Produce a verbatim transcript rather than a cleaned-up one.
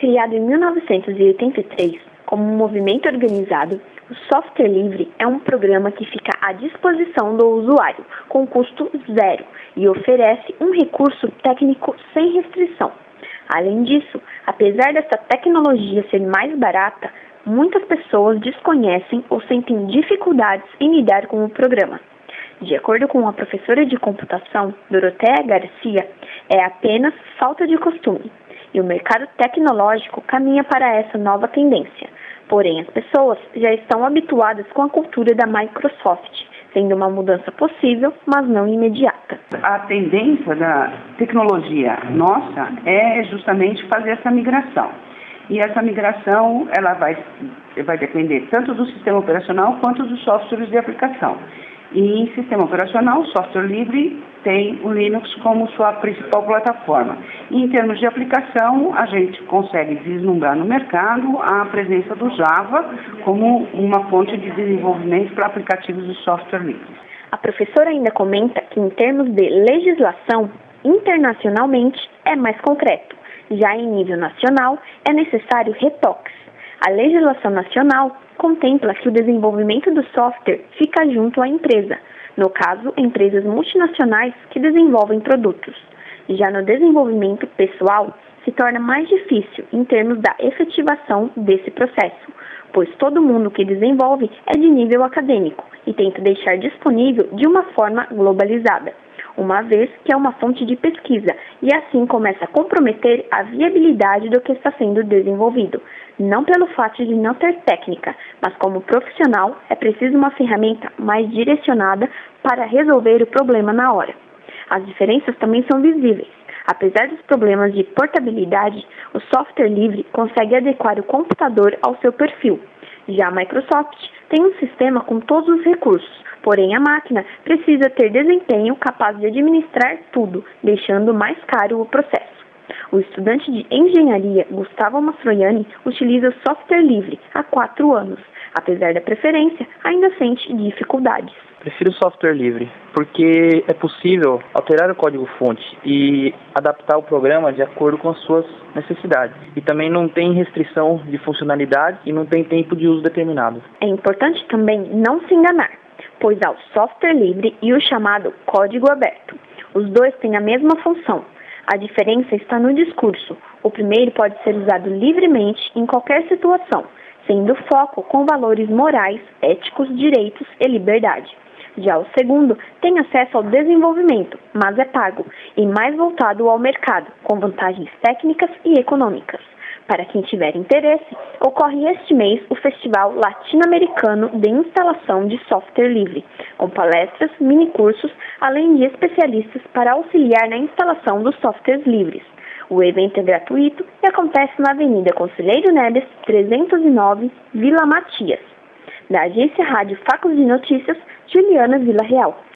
Criado em mil novecentos e oitenta e três como um movimento organizado, o software livre é um programa que fica à disposição do usuário, com custo zero, e oferece um recurso técnico sem restrição. Além disso, apesar dessa tecnologia ser mais barata, muitas pessoas desconhecem ou sentem dificuldades em lidar com o programa. De acordo com a professora de computação, Doroteia Garcia, é apenas falta de costume, e o mercado tecnológico caminha para essa nova tendência. Porém, as pessoas já estão habituadas com a cultura da Microsoft, sendo uma mudança possível, mas não imediata. A tendência da tecnologia nossa é justamente fazer essa migração. E essa migração ela vai, vai depender tanto do sistema operacional quanto dos softwares de aplicação. E em sistema operacional, o software livre tem o Linux como sua principal plataforma. E em termos de aplicação, a gente consegue vislumbrar no mercado a presença do Java como uma fonte de desenvolvimento para aplicativos de software livre. A professora ainda comenta que, em termos de legislação, internacionalmente é mais concreto. Já em nível nacional, é necessário retoques. A legislação nacional contempla que o desenvolvimento do software fica junto à empresa, no caso, empresas multinacionais que desenvolvem produtos. Já no desenvolvimento pessoal, se torna mais difícil em termos da efetivação desse processo, pois todo mundo que desenvolve é de nível acadêmico e tenta deixar disponível de uma forma globalizada, uma vez que é uma fonte de pesquisa e assim começa a comprometer a viabilidade do que está sendo desenvolvido. Não pelo fato de não ter técnica, mas como profissional é preciso uma ferramenta mais direcionada para resolver o problema na hora. As diferenças também são visíveis. Apesar dos problemas de portabilidade, o software livre consegue adequar o computador ao seu perfil. Já a Microsoft tem um sistema com todos os recursos, porém a máquina precisa ter desempenho capaz de administrar tudo, deixando mais caro o processo. O estudante de engenharia Gustavo Mastroianni utiliza o software livre há quatro anos. Apesar da preferência, ainda sente dificuldades. Prefiro software livre, porque é possível alterar o código-fonte e adaptar o programa de acordo com as suas necessidades. E também não tem restrição de funcionalidade e não tem tempo de uso determinado. É importante também não se enganar, pois há o software livre e o chamado código aberto. Os dois têm a mesma função. A diferença está no discurso. O primeiro pode ser usado livremente em qualquer situação, sendo foco com valores morais, éticos, direitos e liberdade. Já o segundo tem acesso ao desenvolvimento, mas é pago, e mais voltado ao mercado, com vantagens técnicas e econômicas. Para quem tiver interesse, ocorre este mês o Festival Latino-Americano de Instalação de Software Livre, com palestras, minicursos, além de especialistas para auxiliar na instalação dos softwares livres. O evento é gratuito e acontece na Avenida Conselheiro Neves, trezentos e nove, Vila Matias. Da agência Rádio Facos de Notícias, Juliana Vila Real.